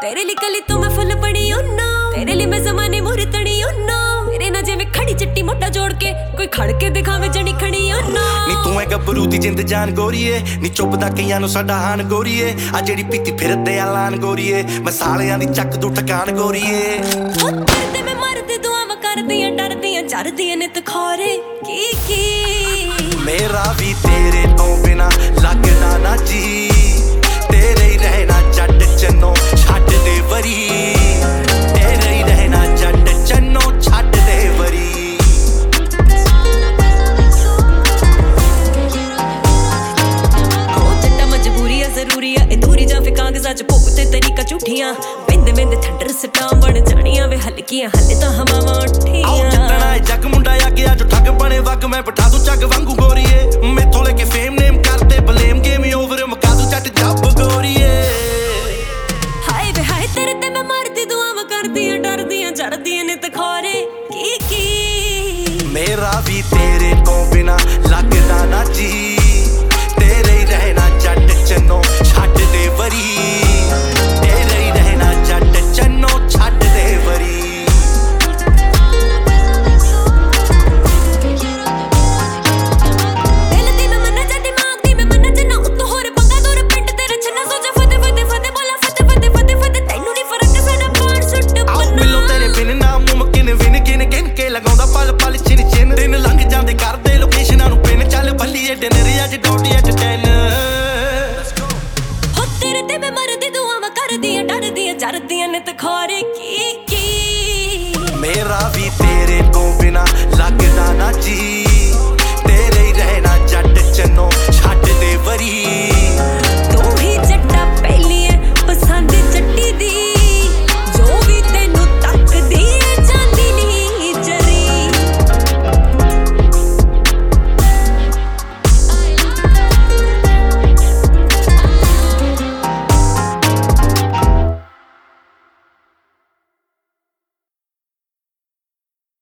तेरे लिए कली तो मैं फुल पड़ी oh no तेरे लिए मैं ज़माने मोरे तड़ी oh no तेरे ना जिवें खड़ी चिट्टी मोटा जोड़ के कोई खड़ के दिखावे जनी खड़ी oh no नी तू है गब्बरू दी जिंद जान गोरीए नी चुपदा कईयां नूं साडा हान गोरीए आ जेड़ी पीती फिरदे आलान गोरीए मैं सालियां दी चक दू ठकान गोरीए ओ तेरे मैं मरदी दुआवां करदियां डरदियां चरदियां नित खोरे की मेरा भी तेरे तो बिना लगदा ना जी तेरे ही रहना जट चन्नो छड्ड दे वरी तेरे ही रहना जट चन्नो छड्ड दे वरी ओ जट्टा मजबूरी है जरूरी है ए दूरी जा फिर कागज़ां च भुगते तरीका झूठियां बिंद बिंद ठंडर सटां बन जानियां वे हल्कियां हले तां हवावां उठियां आओ जट्टना जग मुंडा आगे आज ठग बने वग मैं बिठा दूं जग वांगू गोरीए मैथों लेके फेम नेम करते ब्लेम गेम ओवर मुका दूं जट जब गोरीए हाय वे हाय तेरे ते मैं मरदी दुआवां करदियां डरदियां चरदियां नित खोरे की मेरा भी तेरे तो बिना लगदा ना जी तेरे ही रहना जट चन्नो छड्ड दे वरी तेरे ही रहना जट चन्नो छड्ड दे वरी दिल दी मैं मन्ना जा दिमाग दी मैं मन्ना जना उत्तों होर पंगा दूर पिंड ते रचना सोचा फते फते फते बोला फते फते फते फते तैनू नहीं फर्क साडा पार सुट आओ मिलो तेरे बिन नामुमकिन विन गिन गिन के लगाउंदा पल पल चिन चिन दिन लंघ जांदे करदे लोकेशनां नूं पिन चल भल्लीए डिनर अज डॉटी एट 10 हो तेरे ते मैं मरदी दुआवां करदियां डरदियां चरदियां नित खोरे की मेरा भी तेरे तो बिना लगदा ना जी